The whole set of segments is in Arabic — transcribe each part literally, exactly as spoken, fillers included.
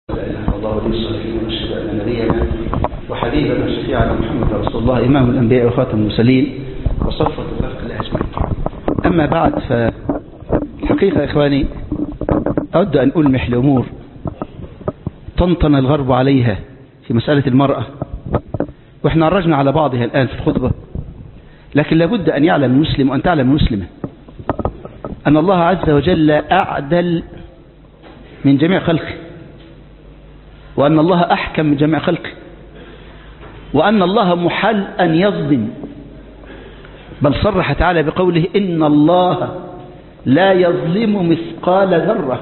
الله ولي الصالحين ونشهد أن نبينا وحبيبنا وشفيعنا محمد رسول الله إمام الأنبياء وخاتم المرسلين وصفوة خلق الله أجمعين. أما بعد، فالحقيقة يا إخواني أود أن ألمح لأمور طنطن الغرب عليها في مسألة المرأة، وإحنا عرجنا على بعضها الآن في الخطبة، لكن لابد أن يعلم المسلم وأن تعلم المسلمة أن الله عز وجل أعدل من جميع خلقه، وأن الله أحكم من جميع خلقه، وأن الله محل أن يظلم، بل صرح تعالى بقوله إن الله لا يظلم مثقال ذرة،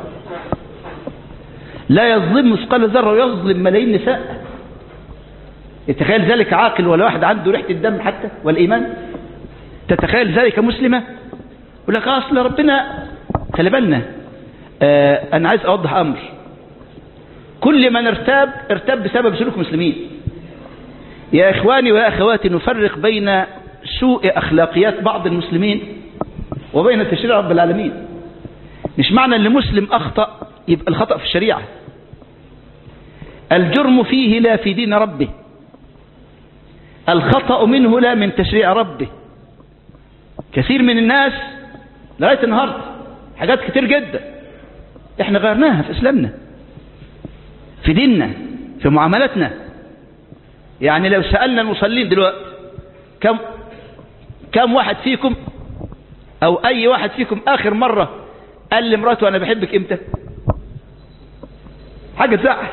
لا يظلم مثقال ذرة ويظلم ملايين نساء. يتخيل ذلك عاقل ولا واحد عنده ريحة الدم حتى والإيمان؟ تتخيل ذلك مسلمة؟ يقول لك أصل ربنا. خلي بالنا، آه أنا عايز أوضح أمر. كل من ارتاب ارتاب بسبب سلوك مسلمين. يا إخواني ويا أخواتي، نفرق بين سوء أخلاقيات بعض المسلمين وبين تشريع رب العالمين. مش معنى أن مسلم أخطأ يبقى الخطأ في الشريعة. الجرم فيه لا في دين ربه، الخطأ منه لا من تشريع ربه. كثير من الناس لغاية النهاردة حاجات كتير جدا احنا غيرناها في اسلامنا، في ديننا، في معاملاتنا. يعني لو سألنا المصلين دلوقتي كم كم واحد فيكم او اي واحد فيكم اخر مرة قال لمراته انا بحبك امتى؟ حاجة تزعل،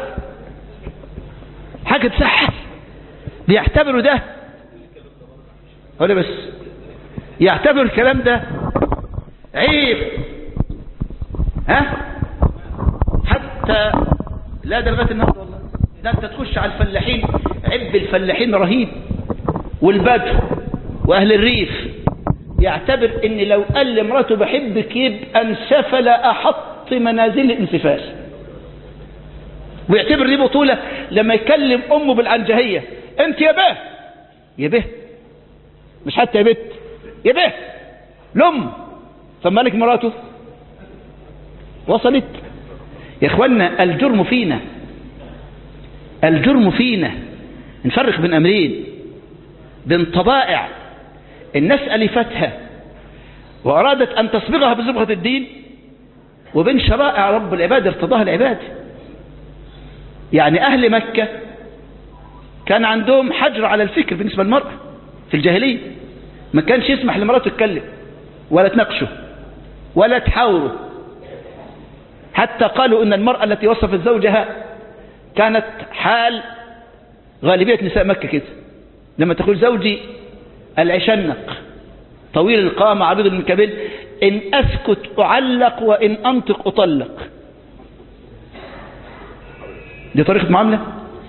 حاجة تزعل. بيعتبروا ده ولا بس يعتبر الكلام ده عيب، ها؟ حتى لا ده لغايه النهارده والله. ده انت تخش على الفلاحين، عب الفلاحين رهيب، والبدو واهل الريف، يعتبر ان لو قال لمراته بحبك يبقى انسفل احط منازل الانسفال، ويعتبر دي بطوله لما يكلم امه بالعنجهيه. انت يا به يا به، مش حتى يا بت، يا به لم، فما لك مراته. وصلت يا اخوانا؟ الجرم فينا، الجرم فينا. نفرق بين امرين: بين طبائع الناس الفتها وارادت ان تصبغها بصبغه الدين، وبين شرائع رب العباد ارتضاها العباد. يعني اهل مكه كان عندهم حجر على الفكر بالنسبه للمراه في الجاهليه، ما كانش يسمح لمراته تتكلم ولا تناقشه ولا تحاوره. حتى قالوا ان المرأة التي وصفت زوجها كانت حال غالبية نساء مكة كده، لما تقول زوجي العشنق طويل القامة عريض المنكبين، ان اسكت اعلق وان انطق اطلق. دي طريقة معاملة.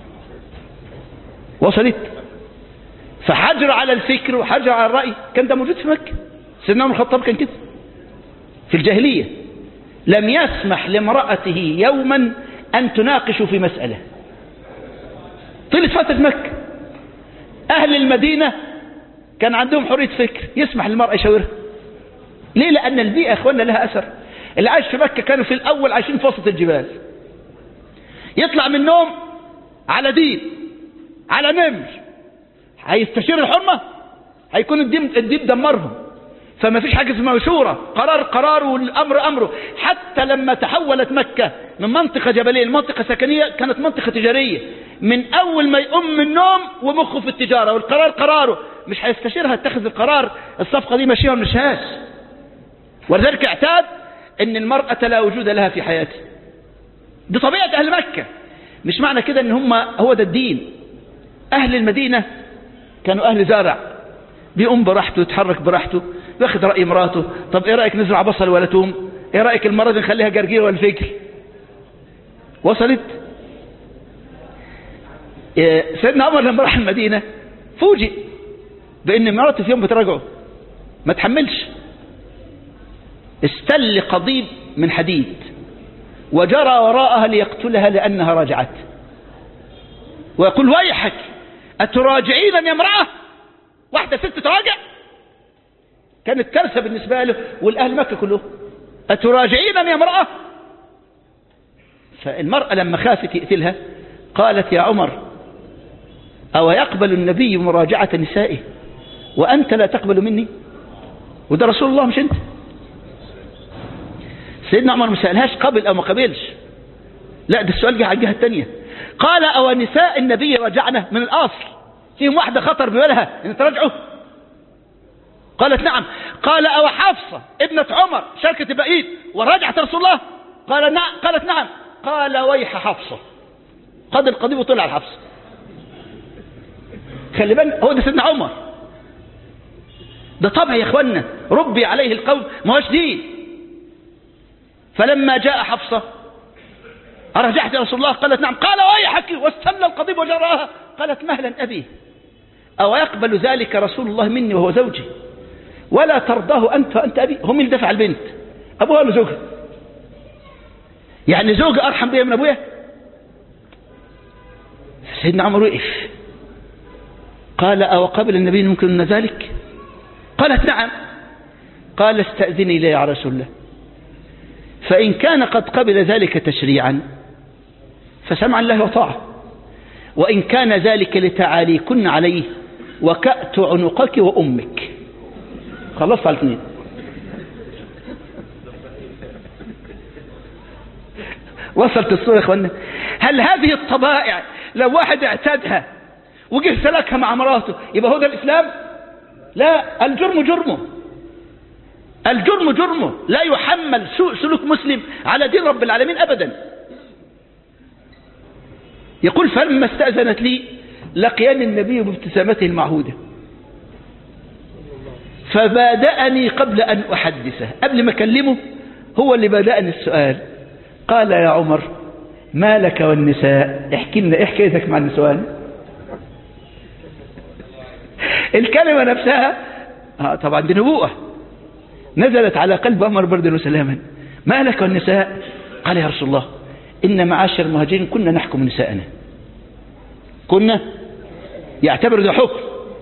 وصلت؟ فحجر على الفكر وحجر على الرأي كان ده موجود في مكة. سيدنا عمر الخطاب كان كده في الجاهلية، لم يسمح لامرأته يوما أن تناقش في مسألة. طيلة فترة مكة أهل المدينة كان عندهم حرية فكر، يسمح للمرأة يشاورها. ليه؟ لأن البيئة أخوانا لها أثر. اللي عايش في مكة كانوا في الأول عايشين في وسط الجبال، يطلع منهم على دين على نمر، هيستشير الحرمة هيكون الدين الدين دمرهم. فما فيش حاجة اسمها مشورة، قرار قرار والأمر أمره. حتى لما تحولت مكة من منطقة جبلية لمنطقة سكنية كانت منطقة تجارية، من أول ما يقوم من النوم ومخه في التجارة والقرار قراره، مش هيستشيرها اتخذ القرار الصفقة دي ماشية ولا مشهاش. ولذلك اعتاد ان المرأة لا وجود لها في حياته. دي طبيعة أهل مكة. مش معنى كده ان هم هو ده الدين. أهل المدينة كانوا أهل زارع، بيقوم براحته يتحرك براحته، ياخد رأي مراته. طب ايه رأيك نزرع بصل ولا توم؟ ايه رأيك المرة دي نخليها جرجير ولا فجل؟ وصلت؟ إيه سيدنا عمر لما راح المدينة فوجئ بان مراته في يوم بتراجعه، ما تحملش، استل قضيب من حديد وجرى وراءها ليقتلها لأنها راجعت، ويقول ويحك أتراجعين يا امرأة؟ واحدة ست تراجع؟ كانت كارثة بالنسبة له والأهل مكة كلهم. أتراجعين يا امرأة؟ فالمرأة لما خافت يقتلها قالت يا عمر أو يقبل النبي مراجعة نسائه وأنت لا تقبل مني؟ وده رسول الله مش أنت. سيدنا عمر ما سألهاش قبل أو ما قبلش، لا ده السؤال جه على الجهة الثانية. قال أو نساء النبي رجعنا من الأصل فيهم واحدة خطر ببالها إن ترجعوا؟ قالت نعم. قال أو حفصة ابنة عمر شاركت بقيت ورجعت رسول الله؟ قال نعم. قالت نعم. قال ويح حفصة، قد القضيب وطلع على حفصة. خلي بالك هو ده سيدنا عمر، ده طبع يا اخوانا ربي عليه القول ما هوش دين. فلما جاء حفصة أرجعت يا رسول الله؟ قالت نعم. قال ويحك واستنى القضيب وجراها. قالت مهلا أبي أو يقبل ذلك رسول الله مني وهو زوجي ولا ترضاه أنت وأنت أبي؟ هم اللي دفع البنت، أبوها ولا زوجها؟ يعني زوجها أرحم بها من أبوها؟ سيدنا عمر وقف قال أو قبل النبي ممكن ذلك؟ قالت نعم. قال استأذني لي يا رسول الله، فإن كان قد قبل ذلك تشريعا فسمعا الله وطاعة، وإن كان ذلك لتعاليكن عليه وكأت عنقك وأمك. خلصت على الاثنين. وصلت الصورة يا اخوانا. هل هذه الطبائع لو واحد اعتادها وجه سلكها مع مراته يبقى هو ده الإسلام؟ لا، الجرم جرمه، الجرم جرمه، لا يحمل سوء سلوك مسلم على دين رب العالمين أبدا. يقول فلما استأذنت لي لقياني النبي بابتسامته المعهودة فبادأني قبل أن أحدثه، قبل ما أكلمه هو اللي بدأني السؤال. قال يا عمر ما لك والنساء؟ احكي لنا ايه حكايتك مع النسوان. الكلمة نفسها آه طبعا دي نبوءة نزلت على قلب عمر بردا وسلاما. ما لك والنساء؟ قال يا رسول الله إن معاشر المهاجرين كنا نحكم نساءنا. كنا يعتبر ده حكم،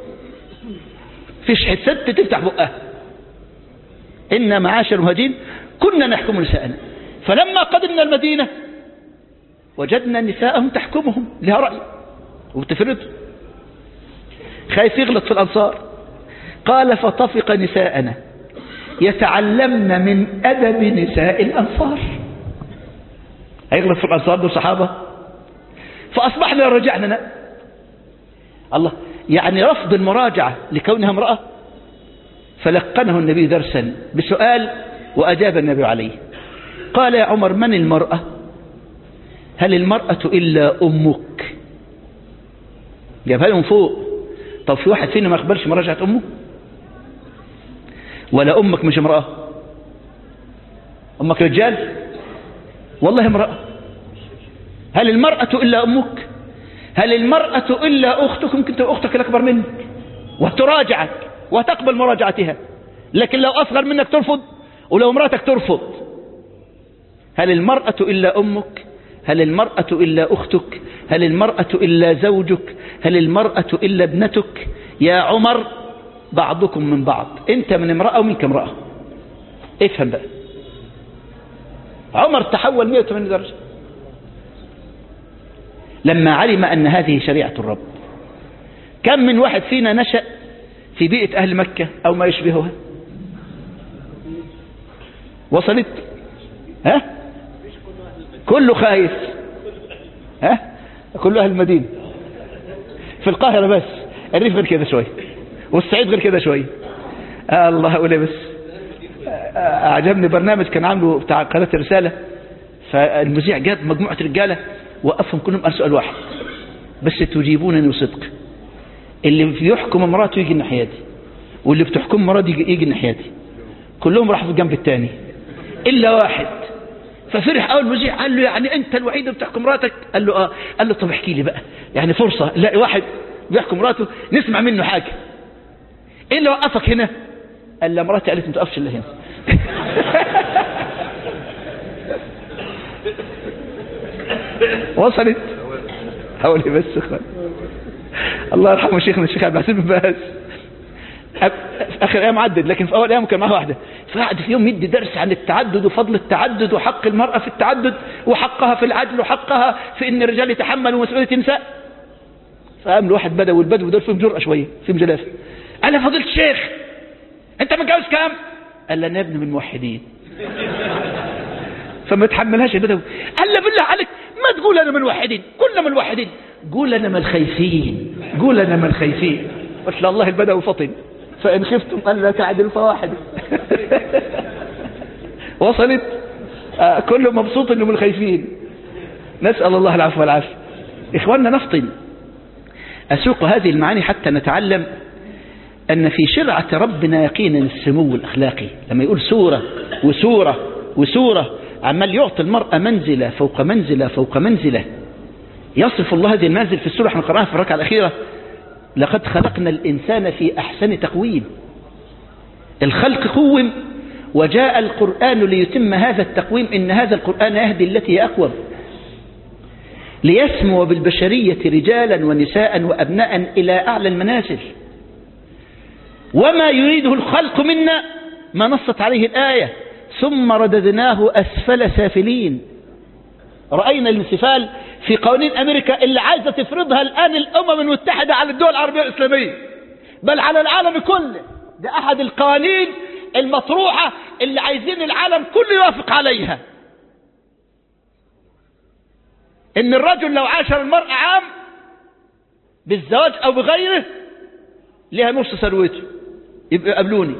فيش ست تفتح بقها. إن معاشر المهاجرين كنا نحكم نساءنا، فلما قدمنا المدينة وجدنا نساءهم تحكمهم، لها رأي وتفرد، خايف يغلط في الأنصار. قال فطفق نساءنا يتعلمن من أدب نساء الأنصار. هيغلط في الأنصار دول صحابة؟ فأصبحنا رجعنا. الله، يعني رفض المراجعة لكونها امرأة. فلقنه النبي درسا بسؤال وأجاب النبي عليه. قال يا عمر من المرأة؟ هل المرأة إلا أمك؟ جابها لهم فوق. طب في واحد فينا ما يقبلش مراجعة أمه؟ ولا أمك مش امرأة؟ أمك رجال؟ والله امرأة. هل المرأة إلا أمك؟ هل المرأة إلا أختك؟ ممكن تبقى أختك الأكبر منك وتراجعك وتقبل مراجعتها، لكن لو أصغر منك ترفض، ولو امرأتك ترفض. هل المرأة إلا أمك؟ هل المرأة إلا أختك؟ هل المرأة إلا زوجك؟ هل المرأة إلا ابنتك؟ يا عمر بعضكم من بعض، أنت من امرأة ومنك امرأة. افهم بقى. عمر تحول مئة وثمانين درجة لما علم أن هذه شريعة الرب. كم من واحد فينا نشأ في بيئة أهل مكة أو ما يشبهها؟ وصلت؟ ها؟ كله خايف. ها؟ كله أهل المدينة. في القاهرة بس، الريف غير كده شوي، والصعيد غير كده شوي. آه الله أقول بس. آه أعجبني برنامج كان عامله بتاع قناة الرسالة، فالمذيع جاب مجموعة رجالة وقفهم كلهم قال سؤال واحد بس تجيبونني وصدق. اللي يحكم مراته يجي الناحية دي، واللي بتحكم مراته يجي, يجي الناحية دي. كلهم راحوا في الجنب الثاني إلا واحد. ففرح أول مذيع قال له يعني أنت الوحيد اللي بتحكم مراتك؟ قال له آه. قال له طب احكي لي بقى، يعني فرصة لاقي واحد بيحكم مراته نسمع منه حاجة. إيه اللي وقفك هنا؟ قال له مراتي قالت ما تقفش إلا هنا. وصلت؟ حاولي بس اخوان. الله يرحمه شيخنا الشيخ عبد الحسين بن باز. اخر ايام عدد، لكن في اول ايام كان معاه واحده، فقعد في يوم يدي درس عن التعدد وفضل التعدد وحق المراه في التعدد، وحقها في العدل وحقها في ان الرجال يتحملوا مسؤولية النساء. فقام له واحد بدوي، والبدو دول فيهم جرأة شوية، فيهم جلافة، قال له فضيلة الشيخ انت متجوز كام؟ قال له انا ابن من الموحدين. فما تحملهاش البدوي، قال له بالله عليك ما تقول انا من الموحدين، كلنا من الموحدين، قول انا من الخايفين، قول انا من الخايفين. ما شاء الله البدوي فطن، فان خفتم الا تعدلوا فواحد. وصلت؟ آه كله مبسوط انه من الخايفين. نسأل الله العفو والعافية. اخواننا نفطن. اسوق هذه المعاني حتى نتعلم ان في شرعة ربنا يقينا السمو الاخلاقي. لما يقول سورة وسورة وسورة عمال يعطي المرأة منزلة فوق منزلة فوق منزلة. يصف الله هذه المنازل في السورة احنا قرأناها في الركعة الأخيرة: لقد خلقنا الإنسان في أحسن تقويم. الخلق قوم، وجاء القرآن ليتم هذا التقويم. إن هذا القرآن يهدي التي هي أقوم، ليسمو بالبشرية رجالا ونساء وأبناء إلى أعلى المنازل. وما يريده الخلق منا ما نصت عليه الآية: ثم رددناه أسفل سافلين. رأينا الانسفال في قوانين أمريكا اللي عايزة تفرضها الآن الأمم المتحدة على الدول العربية الإسلامية، بل على العالم كله. ده أحد القوانين المطروحة اللي عايزين العالم كله يوافق عليها، إن الرجل لو عاشر المرأة عام بالزواج أو بغيره لها نص ثروته، يبقى قبلوني.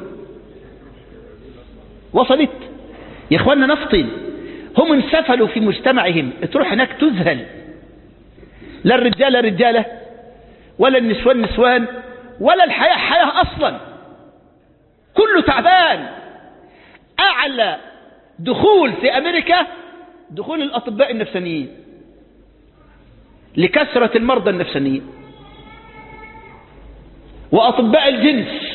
وصلت يا اخوانا نفطن. هم انسفلوا في مجتمعهم، تروح هناك تذهل، لا الرجال رجالة ولا النسوان نسوان ولا الحياة حياة أصلا، كله تعبان. أعلى دخول في أمريكا دخول الأطباء النفسانيين لكثرة المرضى النفسانيين، وأطباء الجنس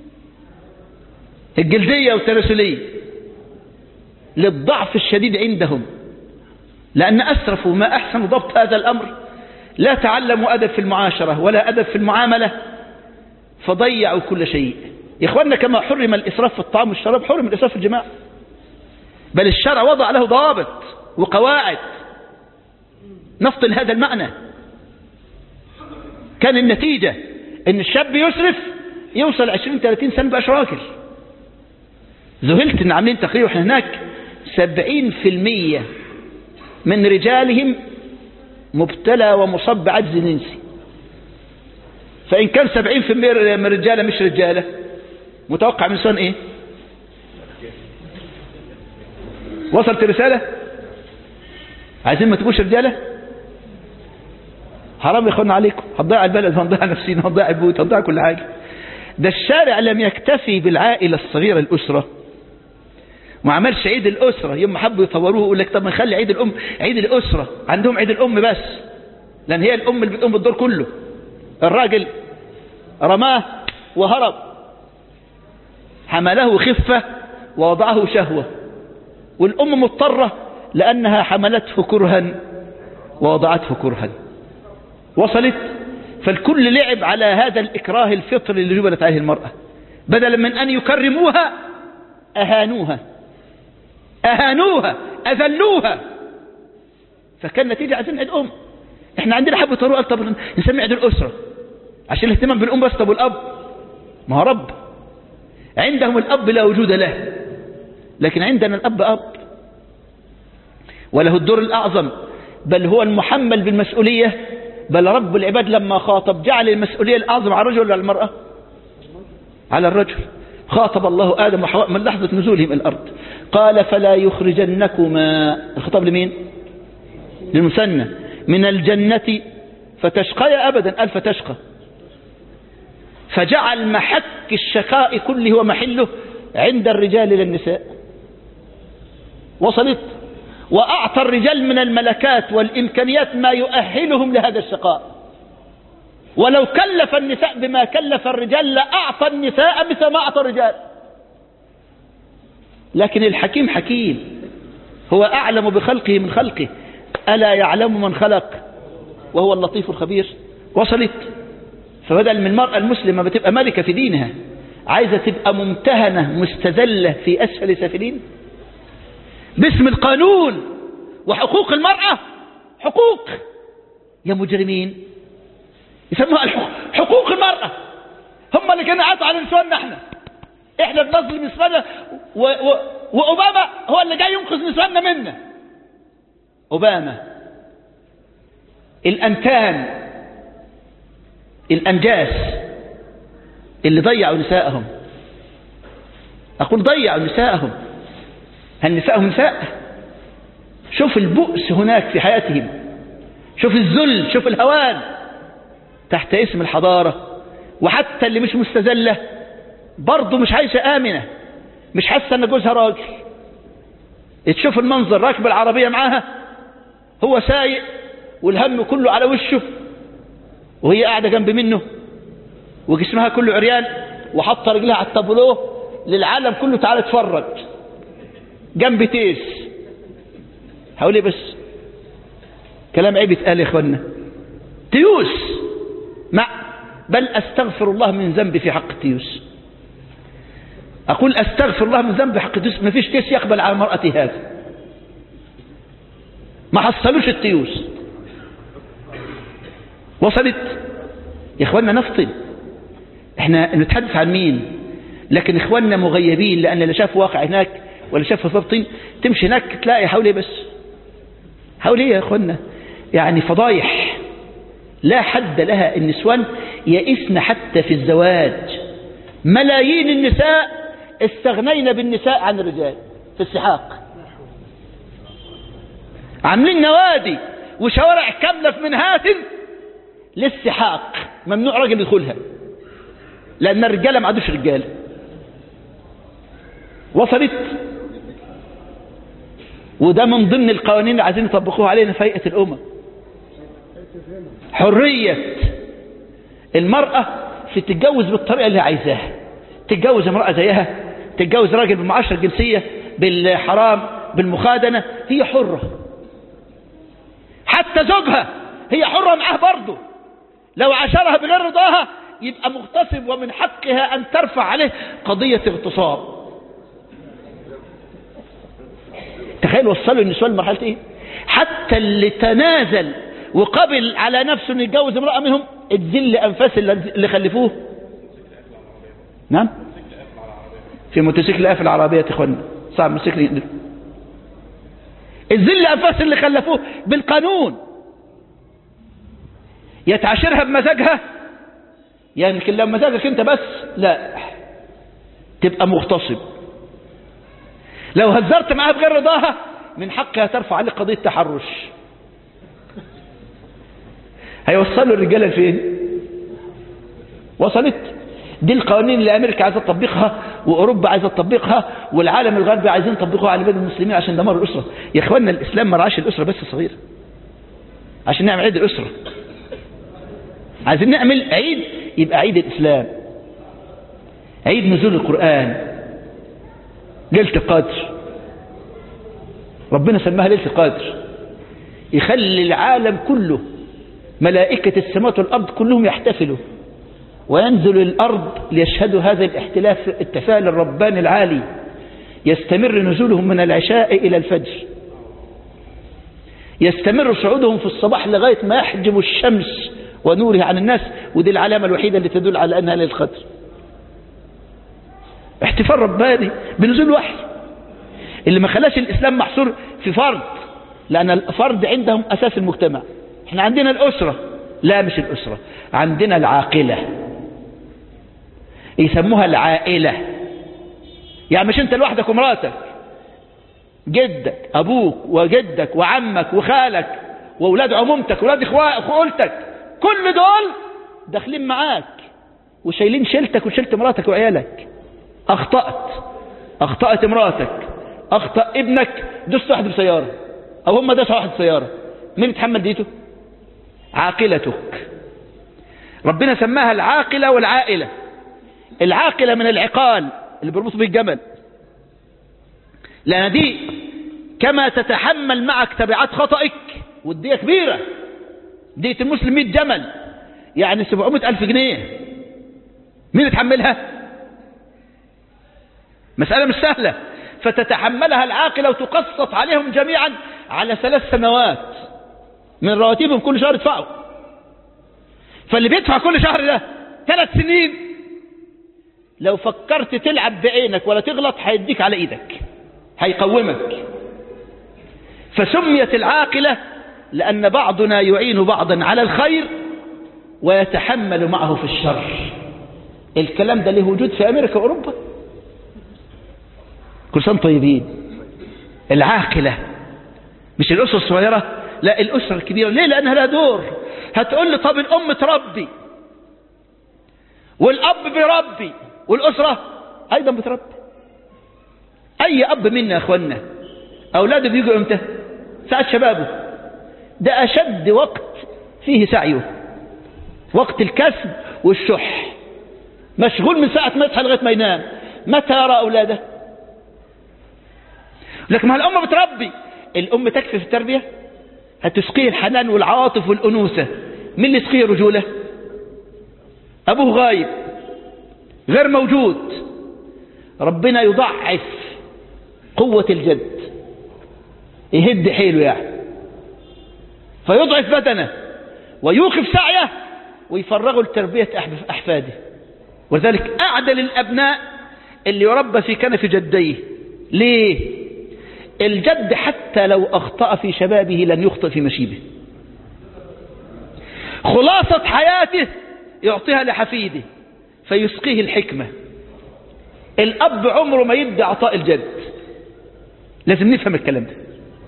الجلدية والتناسلية للضعف الشديد عندهم، لأن أسرفوا ما أحسن ضبط هذا الأمر. لا تعلموا أدب في المعاشرة ولا أدب في المعاملة، فضيعوا كل شيء. يا إخواننا كما حرم الإسراف في الطعام والشراب حرم الإسراف في الجماع، بل الشرع وضع له ضوابط وقواعد. نفطن هذا المعنى. كان النتيجة إن الشاب يسرف يوصل عشرين ثلاثين سنة بقى راجل. ذهلت إن عاملين تقرير وإحنا هناك سبعين في المية من رجالهم مبتلى ومصاب بعجز جنسي. فإن كان سبعين في المية من رجالة مش رجالة، متوقع من سنة إيه؟ وصلت الرسالة؟ عايزين ما تبقوش رجالة؟ حرام يا اخوانا عليكم، هنضيع البلد، هنضيع نفسينا، هنضيع البيوت، هنضيع كل حاجة. ده الشارع لم يكتفي بالعائلة الصغيرة الأسرة، ما عملش عيد الأسرة. يوم ما حبوا يطوروه يقول لك طب ما نخلي عيد الأم عيد الأسرة. عندهم عيد الأم بس، لأن هي الأم اللي بتقوم بالدور كله. الراجل رماه وهرب، حمله خفة ووضعه شهوة، والأم مضطرة لأنها حملته كرها ووضعته كرها. وصلت؟ فالكل لعب على هذا الإكراه الفطري اللي جبلت عليه المرأة. بدلا من أن يكرموها أهانوها أهانوها أذلوها. فكان نتيجة عايزين عيد أم. احنا عندنا حبة طروق، طب نسمي عيد الأسرة عشان الاهتمام بالأم بس. طب والأب؟ ما هو رب. عندهم الأب لا وجود له، لكن عندنا الأب أب وله الدور الأعظم، بل هو المحمل بالمسؤولية. بل رب العباد لما خاطب جعل المسؤولية الأعظم على الرجل ولا على المرأة؟ على الرجل. خاطب الله آدم وحواء من لحظة نزولهم الأرض قال فلا يخرجنكما. الخطاب لمين؟ للمثنى. من الجنة فتشقى أبدا، قال فتشقى. فجعل محك الشقاء كله ومحله عند الرجال للنساء. وصلت؟ وأعطى الرجال من الملكات والإمكانيات ما يؤهلهم لهذا الشقاء. ولو كلف النساء بما كلف الرجال لأعطى النساء مثل ما أعطى الرجال. لكن الحكيم حكيم، هو أعلم بخلقه من خلقه. ألا يعلم من خلق وهو اللطيف الخبير. وصلت؟ فبدل من المرأة المسلمة بتبقى ملكة في دينها عايزة تبقى ممتهنة مستذلة في أسفل سافلين باسم القانون وحقوق المرأة حقوق يا مجرمين، يسموها حقوق المرأة. هم اللي كانوا عطوا على نسواننا احنا احنا بنظلم نسواننا، و... و... وأوباما هو اللي جاي ينقذ نسواننا منا. أوباما الأنتان الأنجاس اللي ضيعوا نساءهم، أقول ضيعوا نساءهم. هل نساءهم نساء؟ شوف البؤس هناك في حياتهم، شوف الذل، شوف الهوان تحت اسم الحضارة. وحتى اللي مش مستذلة برضه مش عايشة آمنة، مش حاسة ان جوزها راجل. تشوف المنظر، راكب العربية معاها، هو سايق والهم كله على وشه، وهي قاعدة جنب منه وجسمها كله عريان، وحاطة رجلها على التابلوه للعالم كله تعالى اتفرج جنب تيس. حولي بس كلام عيب يتقال يا اخوانا. تيوس مع بل استغفر الله من ذنبي في حق تيوس. اقول استغفر الله من ذنبي في حق تيوس. ما فيش تيس يقبل على مرأتي هذا، ما حصلوش التيوس. وصلت يا اخوانا. نفطن، احنا نتحدث عن مين؟ لكن اخواننا مغيبين، لان لا شافوا واقع هناك ولا شافوا فلسطين. تمشي هناك تلاقي حوالي بس حوالي يا اخوانا يعني فضايح لا حد لها. النسوان يئسن حتى في الزواج. ملايين النساء استغنينا بالنساء عن الرجال في السحاق. عاملين نوادي وشوارع كاملة في منهات للسحاق، ممنوع راجل يدخلها لأن الرجالة ما عادوش رجال. وصلت. وده من ضمن القوانين اللي عايزين يطبقوها علينا في هيئة الأمم. حرية المرأة في تتجوز بالطريقة اللي عايزاها، تتجوز امرأة زيها، تتجوز راجل بالمعاشرة الجنسية، بالحرام، بالمخادنة، هي حرة. حتى زوجها هي حرة معاه برضه، لو عاشرها بغير رضاها يبقى مغتصب، ومن حقها أن ترفع عليه قضية اغتصاب. تخيل وصلوا النسوان لمرحلة ايه؟ حتى اللي تنازل وقبل على نفسه ان يتجوز امرأة منهم تذل انفاس اللي خلفوه. نعم، في موتوسيكل قافل العربية يا اخوانا، صعب موتوسيكل يقدر. الذل انفاس اللي خلفوه بالقانون. يتعاشرها بمزاجها، يعني لكن لما مزاجك انت بس لا، تبقى مغتصب. لو هزرت معاها بغير رضاها من حقها ترفع عليه قضية تحرش. هيوصلوا الرجالة لفين؟ وصلت. دي القوانين اللي امريكا عايزه تطبقها، واوروبا عايزه تطبقها، والعالم الغربي عايزين يطبقوها على بلاد المسلمين عشان دمار الاسره. يا اخواننا الاسلام ما رعاش الاسره بس الصغيره. عشان نعمل عيد الاسره عايزين نعمل عيد، يبقى عيد الاسلام، عيد نزول القران، ليله القدر. ربنا سماها ليله القدر، يخلي العالم كله، ملائكه السماوات والارض كلهم يحتفلوا، وينزل الأرض ليشهدوا هذا الاحتلاف التفاعل الرباني العالي. يستمر نزولهم من العشاء إلى الفجر، يستمر صعودهم في الصباح لغاية ما يحجب الشمس ونورها عن الناس. ودي العلامة الوحيدة اللي تدل على أنها ليلة القدر. احتفال رباني بنزول وحي، اللي ما خلاش الإسلام محصور في فرد، لأن الفرد عندهم أساس المجتمع. احنا عندنا الأسرة، لا مش الأسرة، عندنا العاقلة، يسموها العائلة. يعني مش انت لوحدك ومراتك، جدك أبوك وجدك وعمك وخالك وأولاد عمومتك وأولاد أخوالتك، كل دول داخلين معاك وشايلين شيلتك وشيلت مراتك وعيالك. أخطأت أخطأت مراتك، أخطأ ابنك، دست واحد بسيارة أو هم دسوا واحد بسيارة، مين يتحمل ديته؟ عاقلتك. ربنا سماها العاقلة والعائلة. العاقلة من العقال اللي بيربط به الجمل، لأن دي كما تتحمل معك تبعات خطئك، والدية كبيرة، دية المسلم مئة جمل يعني سبعمائة ألف جنيه، مين يتحملها؟ مسألة مش سهلة. فتتحملها العاقلة وتقسط عليهم جميعا على ثلاث سنوات من رواتبهم كل شهر يدفعوا. فاللي بيدفع كل شهر ده ثلاث سنين، لو فكرت تلعب بعينك ولا تغلط هيديك على ايدك، هيقومك. فسميت العاقلة لأن بعضنا يعين بعضا على الخير ويتحمل معه في الشر. الكلام ده له وجود في أمريكا وأوروبا. كل سنة طيبين. العاقلة مش الأسرة الصغيرة، لا الأسرة الكبيرة. ليه؟ لأنها لها دور. هتقول لي طب الأم تربي والأب بيربي والأسرة أيضا بتربي. أي أب منا يا أخوانا أولاده بيجوا إمتى؟ ساعة شبابه. ده أشد وقت فيه سعيه، وقت الكسب والشح، مشغول من ساعة ما يصحى لغاية ما ينام. متى يرى أولاده؟ لكن ما الأم بتربي. الأم تكفي في التربية؟ هتسقيه الحنان والعاطف والأنوثة. مين اللي يسقيه رجولة؟ أبوه غايب غير موجود. ربنا يضعف قوة الجد، يهد حيله يعني، فيضعف بدنه ويوقف سعيه ويفرغه لتربية أحفاده. وذلك أعدل الأبناء اللي يربى في كنف جديه. ليه؟ الجد حتى لو أخطأ في شبابه لن يخطئ في مشيبه. خلاصة حياته يعطيها لحفيده فيسقيه الحكمة. الأب عمره ما يدي عطاء الجد. لازم نفهم الكلام ده.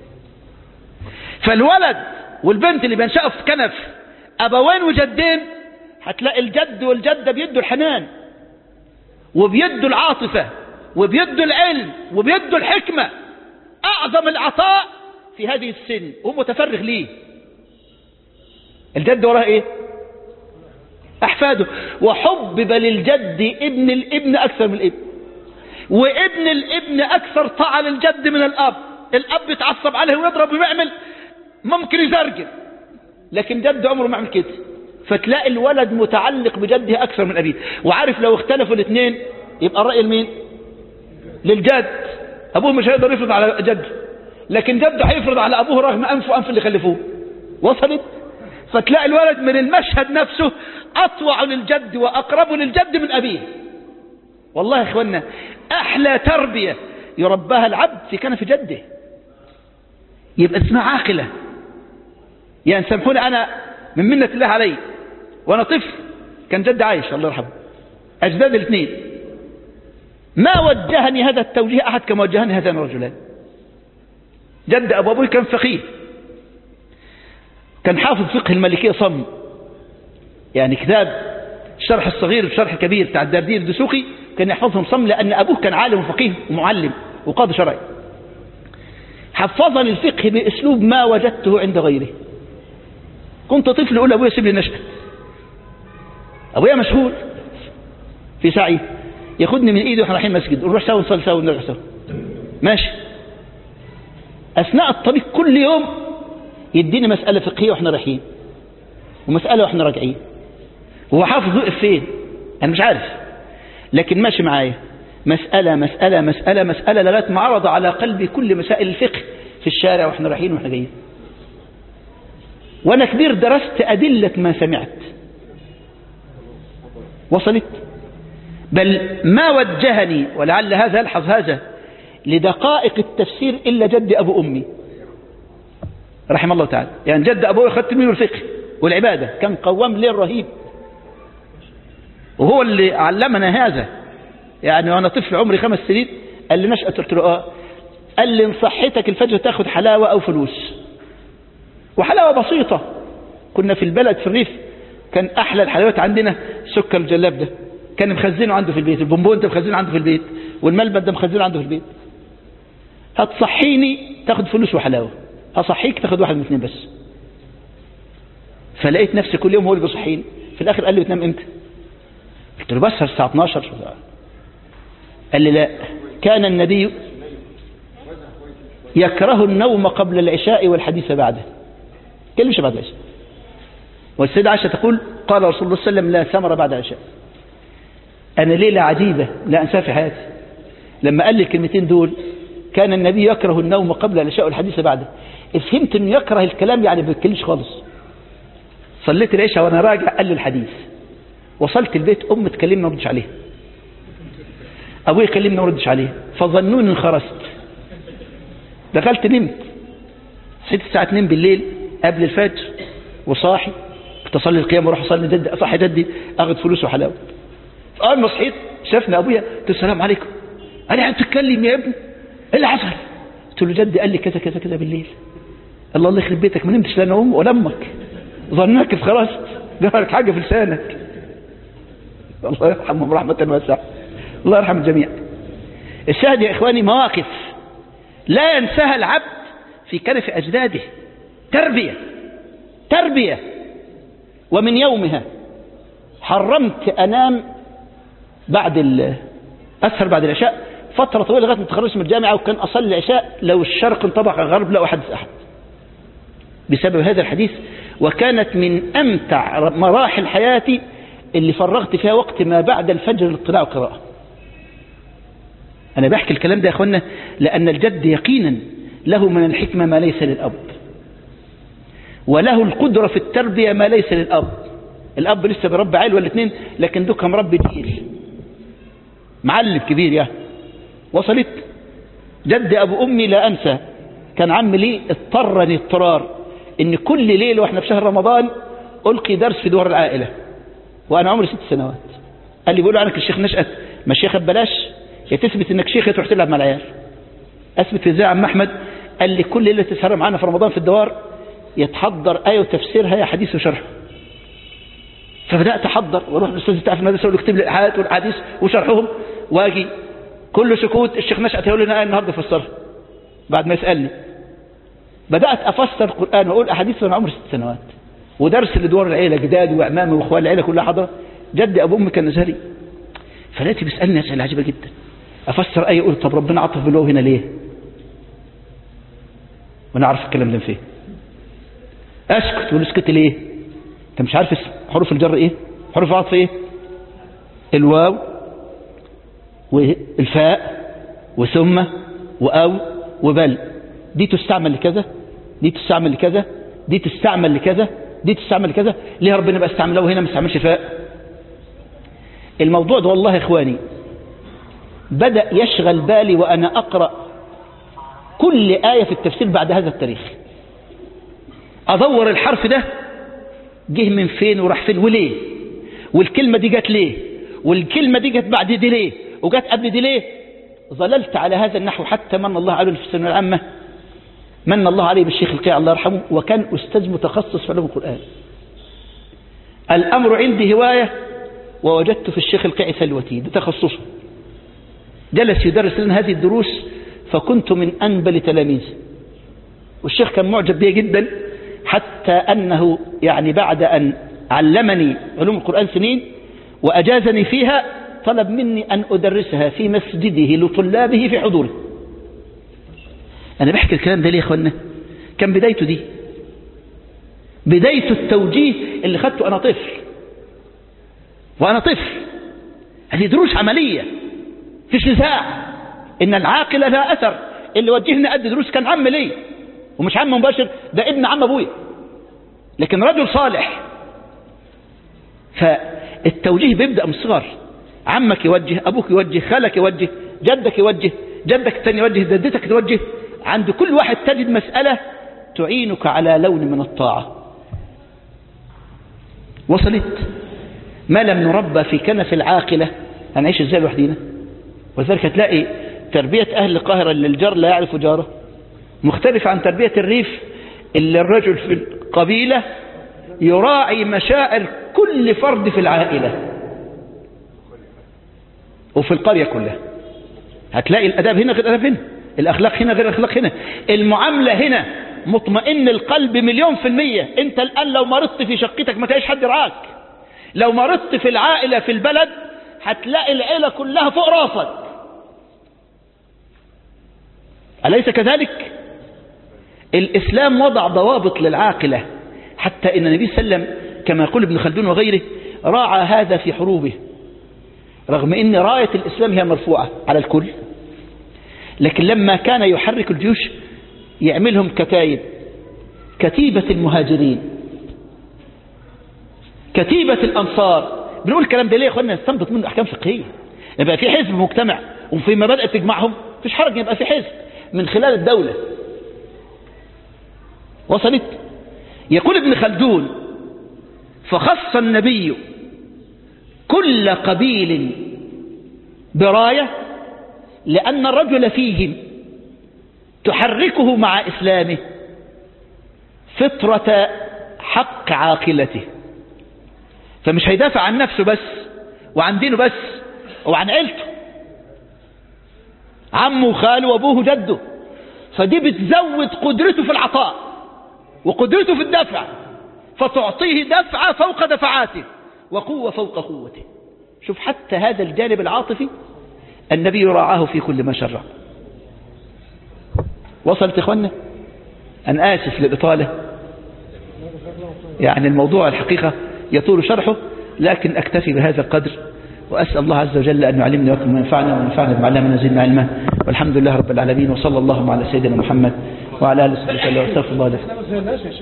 فالولد والبنت اللي بينشأوا في كنف أبوين وجدين هتلاقي الجد والجدة بيدوا الحنان وبيدوا العاطفة وبيدوا العلم وبيدوا الحكمة. أعظم العطاء في هذه السن هو متفرغ ليه. الجد وراه إيه؟ أحفاده. وحبب للجد ابن الابن أكثر من الابن، وابن الابن أكثر طاعة للجد من الأب. الأب يتعصب عليه ويضرب ويعمل، ممكن يزرجل، لكن جد عمره ما يعمل كده. فتلاقي الولد متعلق بجده أكثر من أبيه. وعارف لو اختلفوا الاثنين يبقى الرأي لمين؟ للجد. أبوه مش هيقدر يفرض على جده، لكن جده هيفرض على أبوه رغم أنفه وأنف اللي خلفوه. وصلت؟ فتلاقي الولد من المشهد نفسه أطوع للجد وأقرب للجد من أبيه. والله يا إخوانا أحلى تربية يرباها العبد في كنف جده، يبقى اسمها عاقلة. يعني سامحوني أنا من منة الله علي، وأنا طفل كان جد عايش الله يرحمه، أجداد الاثنين، ما وجهني هذا التوجيه أحد كما وجهني هذان الرجلان. جد أبو أبوي كان فقيه، كان حافظ فقه المالكية صم، يعني كتاب الشرح الصغير والشرح الكبير بتاع الدردير الدسوقي كان يحفظهم صم، لأن أبوه كان عالم وفقيه ومعلم وقاضي شرعي. حفظني الفقه بأسلوب ما وجدته عند غيره. كنت طفل أقول أبويا سيب لي نشأة. أبويا مشغول في سعي، ياخدني من إيدي وإحنا رايحين مسجد، ونروح سوا نصلي سوا ونرجع سوا ماشي. أثناء الطريق كل يوم يديني مسألة فقهية وإحنا رايحين، ومسألة وإحنا راجعين. هو حافظ وقف فين أنا مش عارف، لكن ماشي معايا مسألة مسألة مسألة مسألة لغاية ما عرض على قلبي كل مسائل الفقه في الشارع وإحنا رايحين وإحنا جايين. وأنا كبير درست أدلة ما سمعت. وصلت؟ بل ما وجهني، ولعل هذا يلحظ هذا، لدقائق التفسير إلا جد أبو أمي رحمه الله تعالى. يعني جد أبوي أخذت منه الفقه والعبادة، كان قوام ليل رهيب، وهو اللي علمنا هذا. يعني وأنا طفل عمري خمس سنين قال لي نشأة، قلت له آه. قال لي إن صحتك الفجر تاخد حلاوة أو فلوس، وحلاوة بسيطة. كنا في البلد في الريف، كان أحلى الحلويات عندنا سكر الجلاب ده، كان مخزنه عنده في البيت، البونبون ده مخزنه عنده في البيت، والملبن ده مخزنه عنده في البيت. هتصحيني تاخد فلوس وحلاوة، هصحيك تاخد واحد من اثنين بس. فلقيت نفسي كل يوم هو اللي بيصحيني. في الآخر قال لي بتنام امتى؟ قلت له بسهر الساعة اثناشر. قال لي لا، كان النبي يكره النوم قبل العشاء والحديث بعده. كلمش بعد العشاء. والسيدة عائشة تقول قال رسول الله صلى الله عليه وسلم لا ثمر بعد العشاء. أنا ليلة عجيبة لا أنساها في حياتي، لما قال لي الكلمتين دول كان النبي يكره النوم قبل العشاء والحديث بعده. فهمت انه يكره الكلام، يعني ما بيتكلمش خالص. صليت العشاء وانا راجع قال لي الحديث، وصلت البيت ام تكلمني ما ردش عليها، ابويا كلمني ما ردش عليها، فظنوني انخرست. دخلت نمت، صحيت الساعه اتنين بالليل قبل الفجر وصاحي، كنت اصلي القيام واروح اصلي جدي، اصحي جدي اخذ فلوس وحلاوه. فاول ما صحيت شافني ابويا، قلت له السلام عليكم. قال لي انت تتكلم يا ابني؟ ايه اللي حصل؟ قلت له جدي قال لي كذا كذا كذا بالليل. الله الله يخرب بيتك، ما نمتش لا انا ام ولا امك، ظنك اتخرجت، جرالك حاجه في لسانك. الله يرحمهم رحمه واسعه، الله يرحم الجميع. الشاهد يا اخواني مواقف لا ينساها العبد في كنف اجداده، تربيه تربيه. ومن يومها حرمت انام بعد ال اسهر بعد العشاء فتره طويله لغايه ما تخرجت من الجامعه، وكان اصلي العشاء لو الشرق انطبق على الغرب لا احدث احد بسبب هذا الحديث. وكانت من امتع مراحل حياتي اللي فرغت فيها وقت ما بعد الفجر للاطلاع والقراءه. انا بحكي الكلام ده يا اخوانا لان الجد يقينا له من الحكمه ما ليس للاب، وله القدره في التربيه ما ليس للاب. الاب لسه بربي عيل ولا اتنين، لكن دوك مربي جيل معلم كبير. يا وصلت جد ابو امي لا انسى، كان عمي لي اضطرني اضطرار ان كل ليله واحنا في شهر رمضان القي درس في دور العائله وانا عمري ست سنوات. قال لي بيقولوا عنك الشيخ نشأت، ما الشيخ ببلاش، يا تثبت انك شيخ يا تروح تلعب مع العيال. اثبت ازاي يا عم احمد؟ قال لي كل ليله تسهر معانا في رمضان في الدوار يتحضر ايه وتفسيرها يا حديث وشرح. فبدات احضر واروح للاستاذ بتاع في المدرسه واكتب لي الاحاديث والحديث وشرحهم، واجي كل سكوت الشيخ نشأت يقول لنا النهارده فسرها بعد ما يسالني. بدات افسر القران واقول احاديث وانا عمري ست سنوات، ودرس لدور العيله جدادي واعمامي واخوان العيله كلها حضره. جدي ابو امي كان ازهري، فلقيت بيسالني اسئله عجيبه جدا. افسر ايه يقول طب ربنا عطف بالواو هنا ليه؟ وانا عارف الكلام ده فين. اسكت ولا اسكت ليه؟ انت مش عارف حروف الجر ايه؟ حروف العطف ايه؟ الواو والفاء وثم واو وبل، دي تستعمل لكذا، دي تستعمل لكذا، دي تستعمل لكذا، دي تستعمل لكذا. ليه ربنا بقى استعمله وهنا ما استعملش فاء؟ الموضوع ده والله يا اخواني بدأ يشغل بالي وانا اقرأ كل آية في التفسير بعد هذا التاريخ، ادور الحرف ده جه من فين وراح فين وليه، والكلمة دي جت ليه، والكلمة دي جت بعد دي ليه، وجت قبل دي ليه. ظللت على هذا النحو حتى من الله عليه في الثانويه العامه، من الله عليه بالشيخ القيع الله يرحمه، وكان أستاذ متخصص في علوم القرآن. الأمر عندي هواية ووجدت في الشيخ القيع ثلوتي، ده تخصصه. جلس يدرس لنا هذه الدروس فكنت من أنبل تلاميذه، والشيخ كان معجب بي جدا، حتى أنه يعني بعد أن علمني علوم القرآن سنين وأجازني فيها طلب مني أن أدرسها في مسجده لطلابه في حضوره. أنا بحكي الكلام ده ليه يا أخوانا؟ كان بدايته دي، بداية التوجيه اللي خدته أنا طفل، وأنا طفل هذه دروس عملية فيش نزاع إن العاقلة لها أثر. اللي وجهني قد دروس كان عم لي، ومش عم مباشر، ده ابن عم أبويا، لكن رجل صالح. فالتوجيه بيبدأ من الصغر، عمك يوجه، أبوك يوجه، خالك يوجه، جدك يوجه، جدك الثاني يوجه، جدتك توجه. عند كل واحد تجد مسألة تعينك على لون من الطاعة. وصلت؟ ما لم نربى في كنف العاقلة هنعيش ازاي لوحدينا؟ ولذلك هتلاقي تربية أهل القاهرة اللي الجار لا يعرف جاره مختلف عن تربية الريف، اللي الرجل في القبيلة يراعي مشاعر كل فرد في العائلة وفي القرية كلها. هتلاقي الأداب هنا غير الأداب هنا، الأخلاق هنا غير الأخلاق هنا، المعاملة هنا مطمئن القلب مليون في المية. انت الآن لو مرضت في شقتك ما تلاقيش حد يرعاك، لو مرضت في العائلة في البلد هتلاقي العيلة كلها فوق راسك، أليس كذلك؟ الإسلام وضع ضوابط للعاقلة، حتى إن النبي صلى الله عليه وسلم كما يقول ابن خلدون وغيره راعى هذا في حروبه، رغم إن راية الإسلام هي مرفوعة على الكل، لكن لما كان يحرك الجيوش يعملهم كتايب كتيبة المهاجرين، كتيبة الأنصار. بنقول الكلام ده ليه يا أخوانا؟ نستنبط منه أحكام فقهية. يبقى في حزب مجتمع وفي مبادئ تجمعهم، مفيش حرج يبقى في حزب من خلال الدولة. وصلت؟ يقول ابن خلدون: فخص النبي كل قبيل براية لأن الرجل فيهم تحركه مع إسلامه فطرة حق عاقلته، فمش هيدافع عن نفسه بس وعن دينه بس وعن عيلته، عمه وخاله وابوه وجده، فدي بتزود قدرته في العطاء وقدرته في الدفع، فتعطيه دفعة فوق دفعاته وقوة فوق قوته. شوف حتى هذا الجانب العاطفي النبي راعاه في كل ما شرع. وصلت إخوانا؟ أنا آسف للإطالة، يعني الموضوع الحقيقة يطول شرحه، لكن أكتفي بهذا القدر، وأسأل الله عز وجل أن يعلمنا وكم ينفعنا ونفعنا بما علمنا زدنا علما، والحمد لله رب العالمين، وصلى الله على سيدنا محمد وعلى آله وصحبه وسلم.